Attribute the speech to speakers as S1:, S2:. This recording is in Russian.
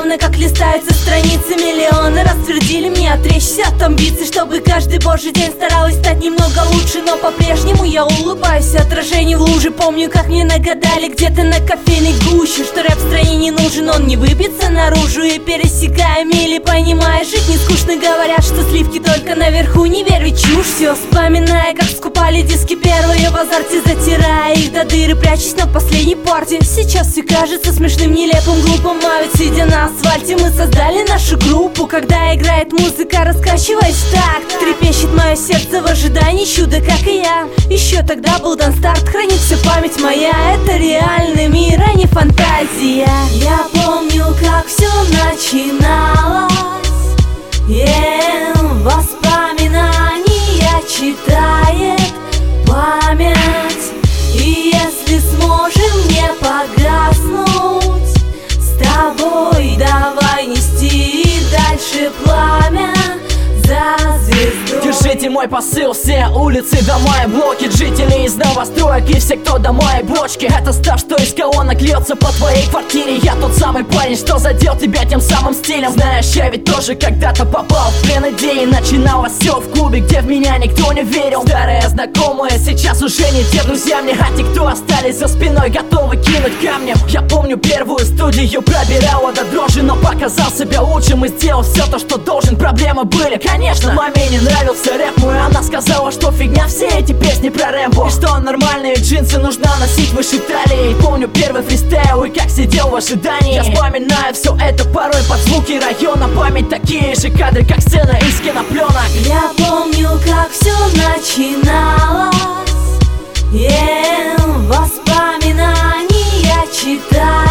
S1: Словно как листаются страницы миллионы раз твердили мне отречься от амбиций, чтобы каждый божий день старалась стать немного лучше. Но по-прежнему я улыбаюсь отражению в луже. Помню, как мне нагадали где-то на кофейной гуще, что рэп в стране не нужен, он не выбьется наружу. И пересекая мили, понимая, жить не скучно. Говорят, что сливки только наверху, не верь, ведь чушь. Все вспоминая, как скупали диски первые в азарте, затирая их до дыры, прячась на последней порте. Сейчас все кажется смешным, нелепым, глупым, а ведь сидя на асфальте мы создали нашу группу. Когда играет музыка, раскачиваясь в такт, трепещет мое сердце в ожидании чуда, как и я. Еще тогда был дан старт, хранит вся память моя. Это реальный мир, а не фантазия. Я помню, как все начиналось, воспоминания читает память. И если сможем не погаснуть с тобой, давай нести дальше пламя за звезду.
S2: Держите мой посыл, все улицы, дома и блоки, жители из новостроек и все, кто до моей бочки. Это став, что из колонок льется по твоей квартире. Я тот самый парень, что задел тебя тем самым стилем. Знаешь, я ведь тоже когда-то попал в плен идеи. Начиналось все в клубе, где в меня никто не верил. Старые знакомые сейчас уже не те друзья мне, а те, кто остались за спиной, готовы кинуть камнем. Я помню первую студию, пробирала до дрожи, но показал себя лучшим и сделал все то, что должен. Проблемы были, конечно, маме не нравился рэп мой. Она сказала, что фигня все эти песни про Рэмбо, и что нормальные джинсы нужно носить выше талии. И помню первый фристайл и как сидел в ожидании. Я вспоминаю все это порой под звуки района. Память такие же кадры, как сцена из кинопленок.
S1: Я помню, как все начиналось, воспоминания читаю.